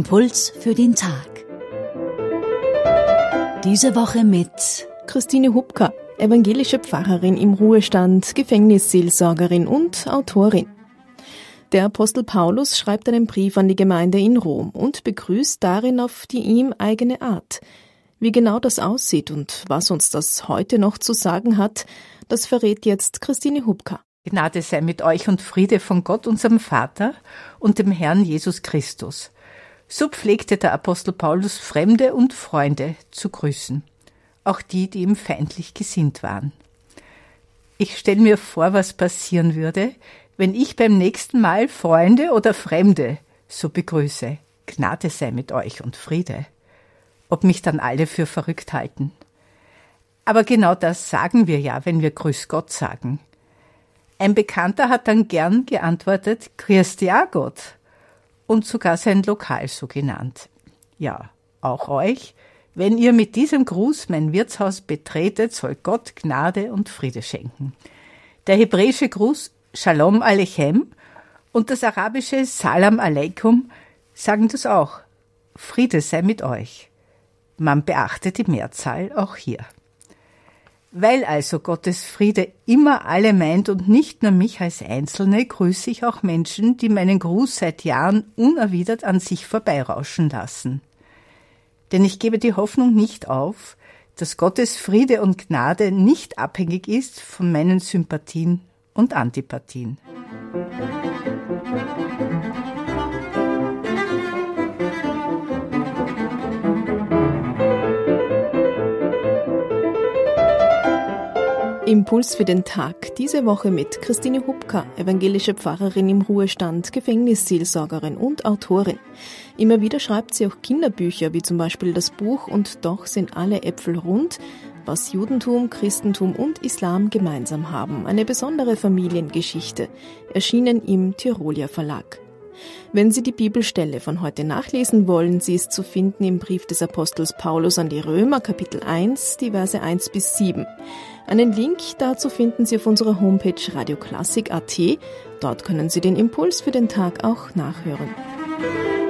Impuls für den Tag. Diese Woche mit Christine Hubka, evangelische Pfarrerin im Ruhestand, Gefängnisseelsorgerin und Autorin. Der Apostel Paulus schreibt einen Brief an die Gemeinde in Rom und begrüßt darin auf die ihm eigene Art. Wie genau das aussieht und was uns das heute noch zu sagen hat, das verrät jetzt Christine Hubka. Gnade sei mit euch und Friede von Gott, unserem Vater und dem Herrn Jesus Christus. So pflegte der Apostel Paulus Fremde und Freunde zu grüßen, auch die ihm feindlich gesinnt waren. Ich stelle mir vor, was passieren würde, wenn ich beim nächsten Mal Freunde oder Fremde so begrüße. Gnade sei mit euch und Friede. Ob mich dann alle für verrückt halten. Aber genau das sagen wir ja, wenn wir Grüß Gott sagen. Ein Bekannter hat dann gern geantwortet, Grüß dich auch Gott. Und sogar sein Lokal so genannt. Ja, auch euch, wenn ihr mit diesem Gruß mein Wirtshaus betretet, soll Gott Gnade und Friede schenken. Der hebräische Gruß Shalom Aleichem und das arabische Salam Aleikum sagen das auch. Friede sei mit euch. Man beachtet die Mehrzahl auch hier. Weil also Gottes Friede immer alle meint und nicht nur mich als Einzelne, grüße ich auch Menschen, die meinen Gruß seit Jahren unerwidert an sich vorbeirauschen lassen. Denn ich gebe die Hoffnung nicht auf, dass Gottes Friede und Gnade nicht abhängig ist von meinen Sympathien und Antipathien. Impuls für den Tag, diese Woche mit Christine Hubka, evangelische Pfarrerin im Ruhestand, Gefängnisseelsorgerin und Autorin. Immer wieder schreibt sie auch Kinderbücher, wie zum Beispiel das Buch »Und doch sind alle Äpfel rund«, was Judentum, Christentum und Islam gemeinsam haben. Eine besondere Familiengeschichte, erschienen im Tiroler Verlag. Wenn Sie die Bibelstelle von heute nachlesen wollen, sie ist zu finden im Brief des Apostels Paulus an die Römer, Kapitel 1, die Verse 1 bis 7. Einen Link dazu finden Sie auf unserer Homepage radioklassik.at. Dort können Sie den Impuls für den Tag auch nachhören.